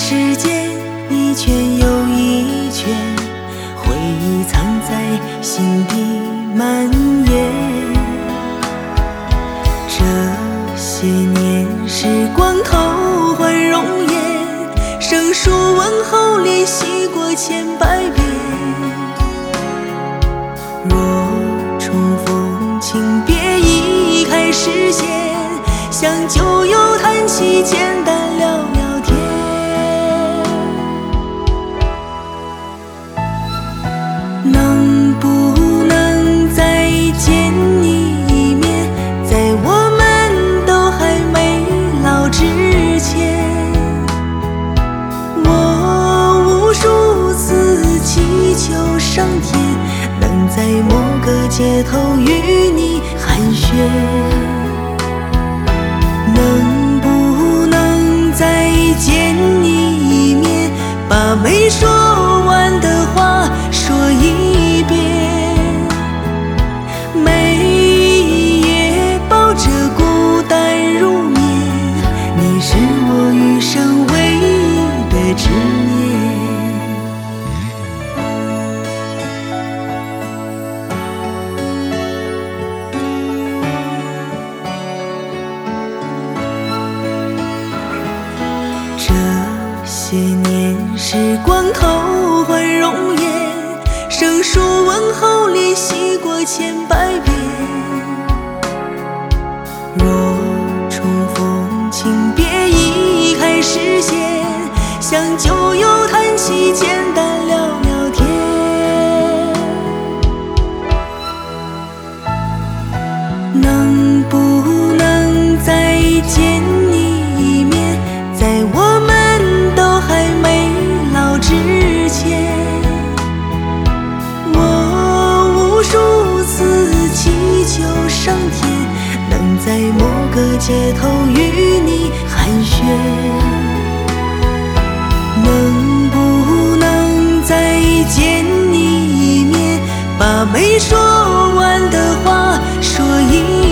世间一圈又一圈，回忆藏在心底蔓延。这些年时光偷换容颜，生疏问候练习过千百遍。若重逢，请别移开视线，像旧友谈起，简单聊聊天。能不能再见你一面，在我们都还没老之前？我无数次祈求上天，能在某个街头与你寒暄。能不能再见你一面，把没说完的话说一遍。每夜抱着孤单入眠，你是我余生唯一的执念。这些年时光偷换容颜，生疏问候练习过千百遍。若重逢，请别移开视线，像旧友谈起，简单聊聊天。能不能再见你一面，在我们都还没老之前？我无数次祈求上天，能在某个街头与你寒暄。能不能再见你一面，把没说完的话说一遍。